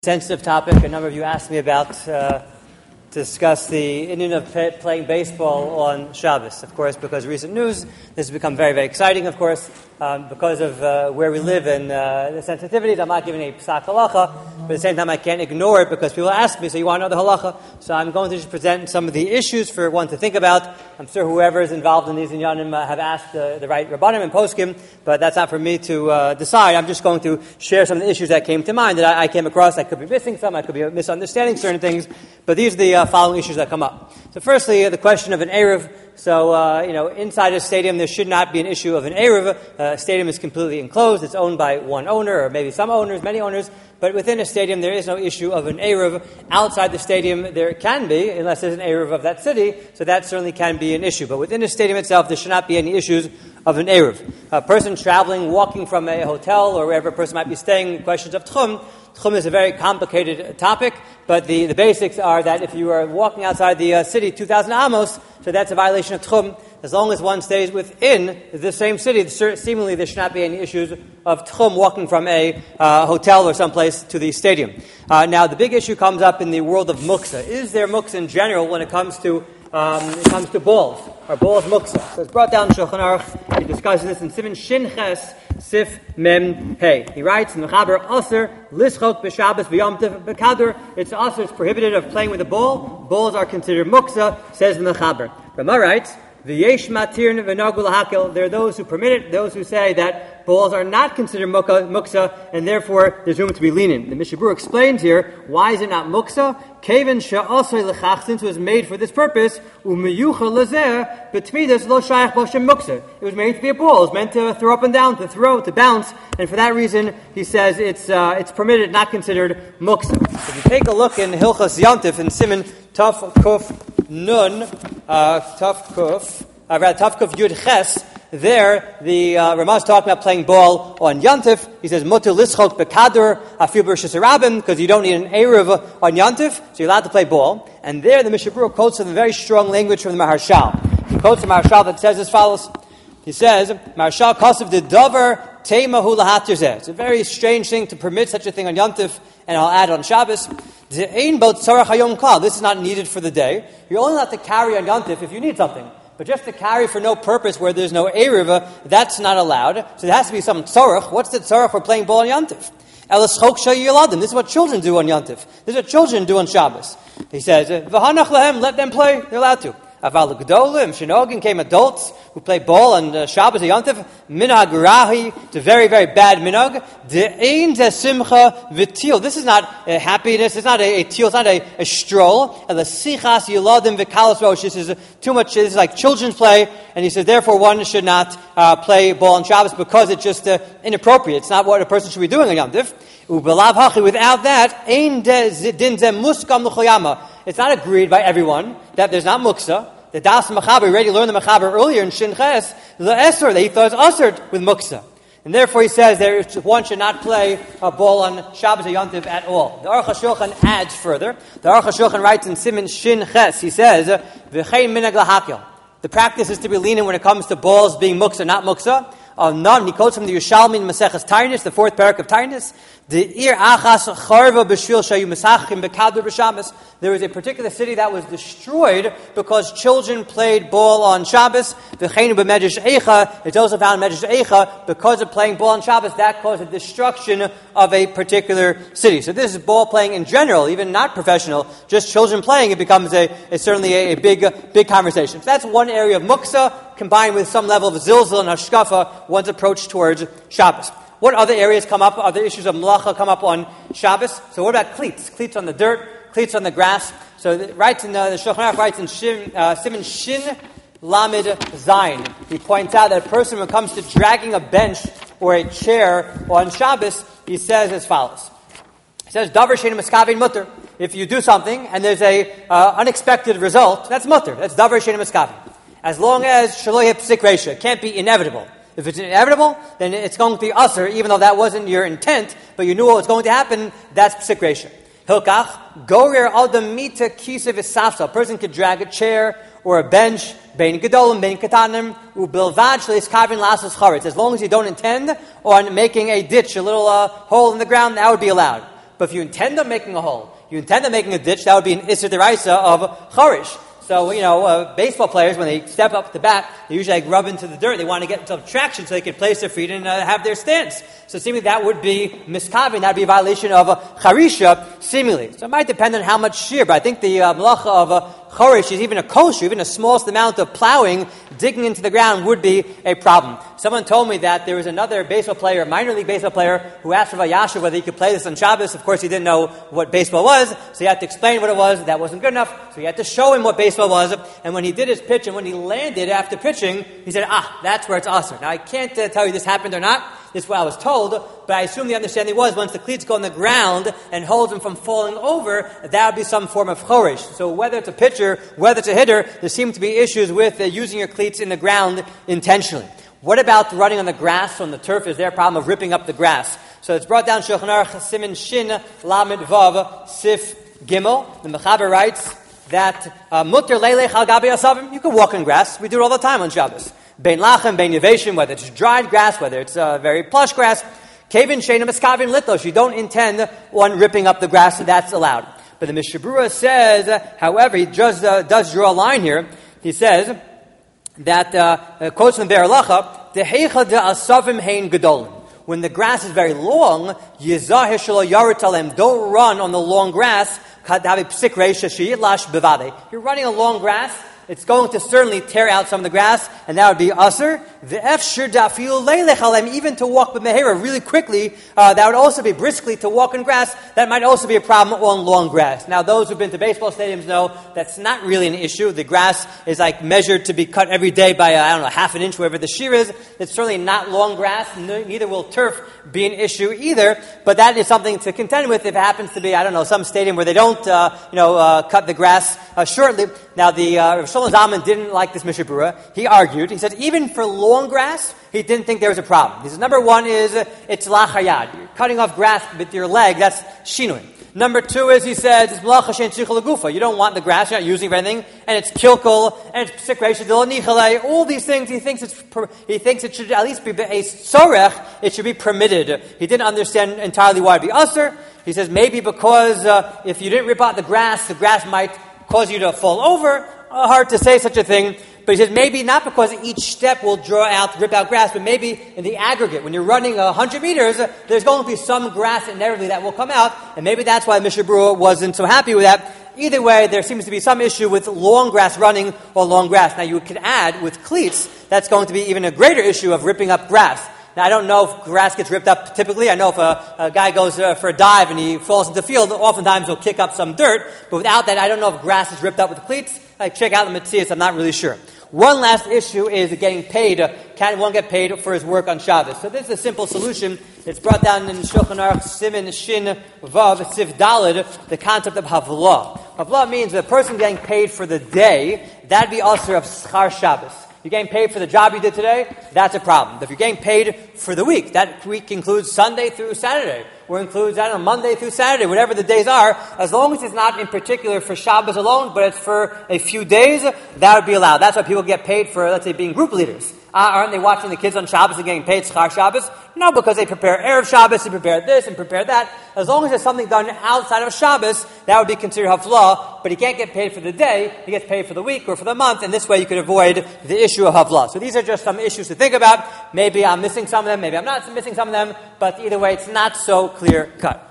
Sensitive topic. A number of you asked me about to discuss the Indian of playing baseball on Shabbos. Of course, because recent news, this has become very, very exciting, of course, because of where we live and the sensitivities. I'm not giving a psak halacha, but at the same time I can't ignore it because people ask me, so you want to know the halacha? So I'm going to just present some of the issues for one to think about. I'm sure whoever is involved in these inyanim have asked the right rabbanim and poskim, but that's not for me to decide. I'm just going to share some of the issues that came to mind that I came across. I could be missing some, I could be misunderstanding certain things, but these are the following issues that come up. So firstly, the question of an Erev. So, inside a stadium, there should not be an issue of an Erev. Stadium is completely enclosed. It's owned by one owner, or maybe some owners, many owners. But within a stadium, there is no issue of an Erev. Outside the stadium, there can be, unless there's an Erev of that city. So that certainly can be an issue. But within the stadium itself, there should not be any issues of an Erev. A person traveling, walking from a hotel, or wherever a person might be staying, questions of Tchum. Tchum is a very complicated topic, but the basics are that if you are walking outside the city 2,000 amos, so that's a violation of Tchum. As long as one stays within the same city, seemingly there should not be any issues of Tchum walking from a hotel or someplace to the stadium. Now, the big issue comes up in the world of muksa. Is there muksa in general when it comes to balls? Are balls muksa? So it's brought down in Shulchan Aruch. He discusses this in Siman Shin Ches Sif Mem Hey. He writes in the Mechaber, Aser Lischok B'Shabbos V'Yom Tov B'Kadur. It's Aser, it's prohibited of playing with a ball. Balls are considered muksa, says the Mechaber. Rama writes, V'yesh matir v'nagul hakel. There are those who permit it, those who say that balls are not considered muksa, and therefore there's room to be lenient. The Mishnah Berurah explains here, why is it not muksa? Keven she'asay l'chach, since it was made for this purpose, u'meyucha lezer, b'tmidas lo shayach b'shem muksa. It was made to be a ball. It was meant to throw up and down, to throw, to bounce, and for that reason, he says it's permitted, not considered muksa. If you take a look in Hilchas Yantif in Siman Taf Kuf Nun, Taf Kuf Yud Ches, there, the Ramah is talking about playing ball on Yantif. He says, Mutter lischok bekadur afil b'rishus harabim, because you don't need an Erev on Yantif, so you're allowed to play ball. And there, the Mishnah Berurah quotes some very strong language from the Maharshal. He quotes the Maharshal that says as follows. He says, Maharshal Kosev de Dover Teimahu lahatir zeh. It's a very strange thing to permit such a thing on Yantif, and I'll add on Shabbos. This is not needed for the day. You're only allowed to carry on Yantif if you need something. But just to carry for no purpose where there's no Erev, that's not allowed. So there has to be some tzorach. What's the tzorach for playing ball on Yantif? This is what children do on Yantif. This is what children do on Shabbos. He says, V'hanach lahem, let them play. They're allowed to. Aval gedolim, shenogin, came adults who play ball on Shabbos or Yantif. Minhag rahi, it's a very, very bad minhag. De'ein ze simcha v'til. This is not a happiness. It's not a teal. It's not a stroll. And the sichas yiladim v'kalos rosh. This is too much. This is like children's play. And he says, therefore, one should not play ball on Shabbos because it's just inappropriate. It's not what a person should be doing on Yantif. Ubelav hachi. Without that, ein din ze muskam l'choyama. It's not agreed by everyone that there's not muksa. The Das Mechaber, we already learned the Mechaber earlier in Shin Ches, the Esor, that he thought was Asr with muksa. And therefore he says one should not play a ball on Shabbos or Yantiv at all. The Aruch HaShulchan adds further. The Aruch HaShulchan writes in Siman Shin Ches, he says, V'chein minhag lahakil. The practice is to be lenient when it comes to balls being muksa, not muksa. None. He quotes from the Yerushalmi in Maseches Tainus, the fourth parak of Tainus. There was a particular city that was destroyed because children played ball on Shabbos. It's also found in Medrash Eicha, because of playing ball on Shabbos, that caused the destruction of a particular city. So this is ball playing in general, even not professional, just children playing. It becomes certainly a big conversation. So that's one area of muksa, combined with some level of zilzal and hashkafa, one's approach towards Shabbos. What other areas come up? Other issues of malacha come up on Shabbos? So what about cleats? Cleats on the dirt, cleats on the grass. So the Shulchan Aruch writes in Siman Shin Lamed Zayin. He points out that a person, when it comes to dragging a bench or a chair on Shabbos, he says as follows. He says, Davar she'eino miskavin mutter. If you do something and there's a unexpected result, that's mutter. That's Davar she'eino miskavin. As long as shelo yeh psik reisha, it can't be inevitable. If it's inevitable, then it's going to be usher, even though that wasn't your intent, but you knew what was going to happen, that's psik reisha. Hilkach, gorer adam mita kisa v'safsa. A person could drag a chair or a bench, bein gedolim, bein katanim, ubilvad shleiskavin lasas charetz. As long as you don't intend on making a ditch, a little hole in the ground, that would be allowed. But if you intend on making a hole, you intend on making a ditch, that would be an Isser Deraisa of Charish. So, baseball players, when they step up to bat, they usually rub into the dirt. They want to get some traction so they can place their feet and have their stance. So seemingly that would be miskavin. That would be a violation of charisha, seemingly. So it might depend on how much shear, but I think the malacha of chorish is even a kosher, even a smallest amount of plowing, digging into the ground would be a problem. Someone told me that there was another baseball player, a minor league baseball player, who asked Rav Yasha whether he could play this on Shabbos. Of course, he didn't know what baseball was, so he had to explain what it was. That wasn't good enough, so he had to show him what baseball was. And when he did his pitch, and when he landed after pitching, he said, that's where it's asur. Now, I can't tell you this happened or not. This is what I was told, but I assume the understanding was once the cleats go on the ground and holds them from falling over, that would be some form of chorish. So whether it's a pitcher, whether it's a hitter, there seem to be issues with using your cleats in the ground intentionally. What about running on the grass, on the turf? Is there a problem of ripping up the grass? So it's brought down Shulchan Aruch Siman Shin Lamed Vav Sif Gimel. The Mechaber writes that mutter leilech al gabi asavim. You can walk in grass. We do it all the time on Shabbos. Bein lachem, bein yeveshim, whether it's dried grass, whether it's very plush grass. Kevin sheina miskavin litlos. You don't intend on ripping up the grass, so that's allowed. But the Mishnah Berurah says, however, he just does draw a line here. He says that, quotes from Be'er Halacha, Dehecha de asavim hein gedolim. When the grass is very long, yizah shelo yaritalem. Don't run on the long grass. You're running along grass, it's going to certainly tear out some of the grass, and that would be asur. Even to walk with mehera really quickly, that would also be briskly to walk in grass. That might also be a problem on long grass. Now, those who've been to baseball stadiums know that's not really an issue. The grass is measured to be cut every day by, half an inch, wherever the shear is. It's certainly not long grass. Neither will turf be an issue either. But that is something to contend with if it happens to be, some stadium where they don't, cut the grass shortly. Now, the Rav Shlomo Zalman didn't like this Mishnah Berurah. He argued. He said even for long grass, he didn't think there was a problem. He says number one is it's lachayad. You're cutting off grass with your leg. That's shinui. Number two is, he says, it's malacha she'en tzichul legufa. You don't want the grass, you're not using it for anything, and it's kilkul, and it's psikreisha dilo nichale. All these things, he thinks it should at least be a sorech, it should be permitted. He didn't understand entirely why it'd be usher. He says maybe because if you didn't rip out the grass might cause you to fall over. Hard to say such a thing. But he says maybe not because each step will rip out grass, but maybe in the aggregate. When you're running 100 meters, there's going to be some grass inevitably that will come out, and maybe that's why Mishnah Berurah wasn't so happy with that. Either way, there seems to be some issue with long grass running or long grass. Now, you could add with cleats, that's going to be even a greater issue of ripping up grass. Now, I don't know if grass gets ripped up typically. I know if a guy goes for a dive and he falls into the field, oftentimes he'll kick up some dirt. But without that, I don't know if grass is ripped up with cleats. Check out the Metzias, I'm not really sure. One last issue is getting paid. Can one get paid for his work on Shabbos? So this is a simple solution. It's brought down in Shulchan Aruch Siman Shin Vav Sif Daled, the concept of havlah. Havlah means the person getting paid for the day, that'd be asur of schar Shabbos. You're getting paid for the job you did today, that's a problem. But if you're getting paid for the week, that week includes Sunday through Saturday, or includes, Monday through Saturday, whatever the days are, as long as it's not in particular for Shabbos alone, but it's for a few days, that would be allowed. That's why people get paid for, let's say, being group leaders. Aren't they watching the kids on Shabbos and getting paid schar Shabbos? No, because they prepare Erev Shabbos and prepare this and prepare that. As long as there's something done outside of Shabbos, that would be considered havlah, but he can't get paid for the day, he gets paid for the week or for the month, and this way you could avoid the issue of havlah. So these are just some issues to think about. Maybe I'm missing some of them, maybe I'm not missing some of them, but either way, it's not so clear cut.